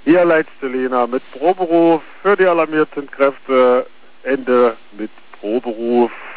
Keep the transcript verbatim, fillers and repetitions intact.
Hier letzte Lena mit Proberuf für die alarmierten Kräfte. Ende mit Proberuf.